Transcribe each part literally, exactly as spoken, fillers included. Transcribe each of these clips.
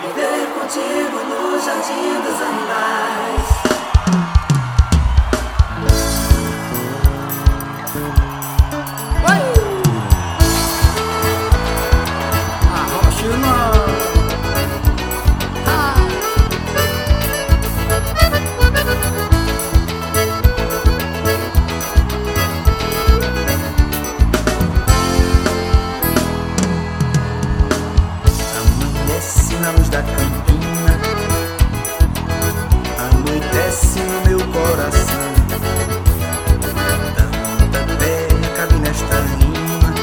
Viver contigo no jardim dos animais. Na luz da campina, anoitece no meu coração. Tanta terra cabe nesta rima,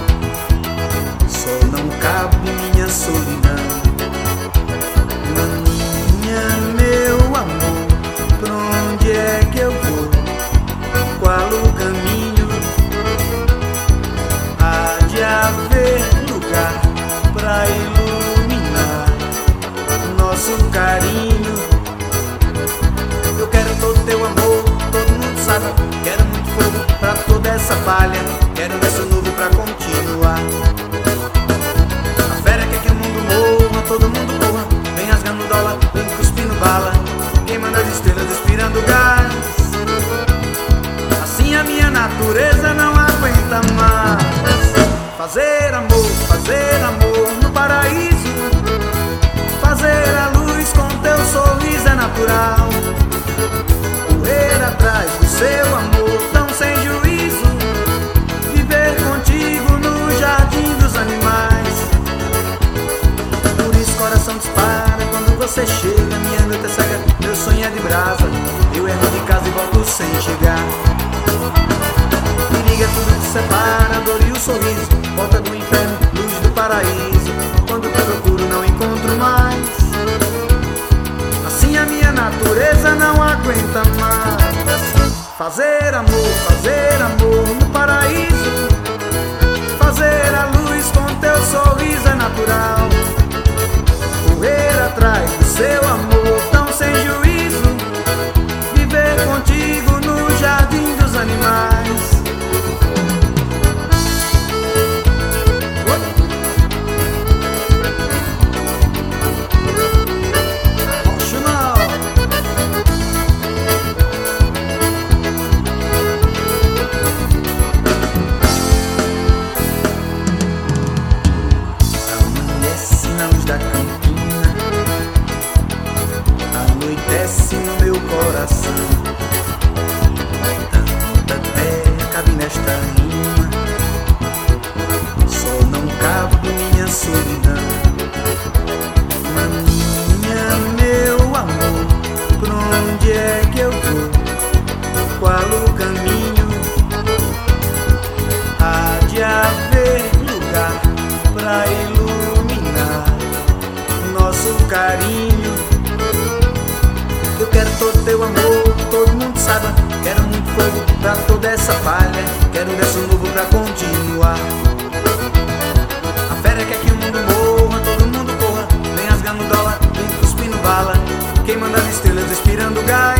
só não cabe minha solidão. Maninha, meu amor, pra onde é que eu vou? Qual o caminho? Há de haver lugar pra iluminar nosso carinho. Eu quero todo teu amor, todo mundo sabe. Quero muito fogo pra toda essa palha. Quero um verso novo pra continuar. A fera quer que o mundo morra, todo mundo corra. Vem rasgando dólar, vem cuspindo bala, queimando as estrelas, respirando gás. Assim a minha natureza não aguenta mais. Fazer amor, fazer amor no paraíso. Fazer a luz com teu sorriso é natural. Correr atrás do seu amor tão sem juízo. Viver contigo no jardim dos animais. Por isso coração dispara quando você chega. Minha noite é cega, meu sonho é de brasa. Eu erro de casa e volto sem chegar. Me liga tudo que separa a dor e o sorriso. Volta do inferno, luz do paraíso. Quando te procuro não encontro mais. Assim a minha natureza não aguenta mais. Fazer amor, fazer amor no paraíso. Fazer a luz com teu sorriso é natural. Correr atrás do seu amor tão sem juízo. Viver contigo no jardim dos animais. Da campina, anoitece no meu coração. Tanta terra cabe nesta rima, só não cabe minha solidão. Maninha, meu amor, por onde é que eu vou? Qual o caminho? Há de haver lugar pra iluminar nosso carinho. Eu quero todo teu amor, todo mundo sabe. Quero muito fogo pra toda essa palha. Quero um verso novo pra continuar. A fera quer que o mundo morra, todo mundo corra. Vem rasgando dólar, vem cuspindo bala, queimando as estrelas, respirando gás.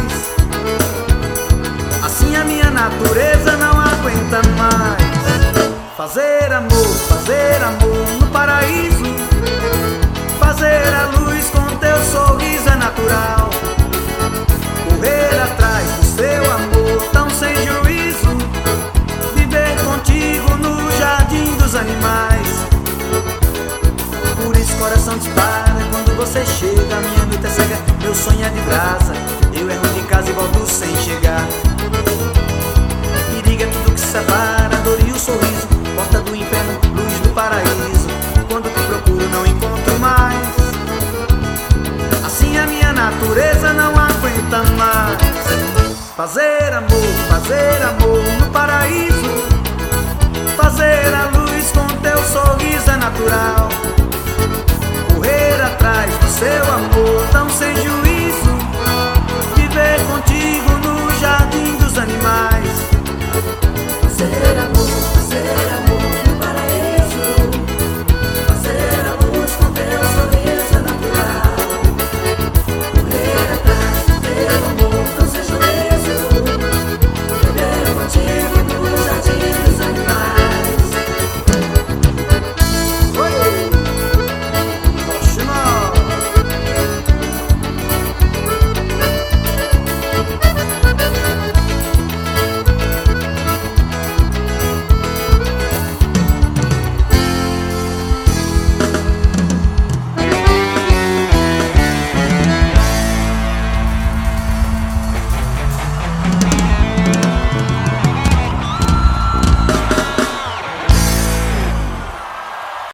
Assim a minha natureza não aguenta mais. Fazer amor, fazer amor no paraíso. Fazer a luz com teu sorriso é natural. Correr atrás do seu amor tão sem juízo. Viver contigo no jardim dos animais. Por isso coração dispara quando você chega. Minha noite é cega, meu sonho é de brasa. Eu erro de casa e volto sem chegar. Perigo é tudo que separa a dor e o sorriso. Porta do inferno, luz do paraíso. Quando te procuro não encontro mais. Assim a minha natureza não aguenta mais. Fazer amor, fazer amor no paraíso. Fazer a luz com teu sorriso é natural. Correr atrás do seu amor tão sem juízo.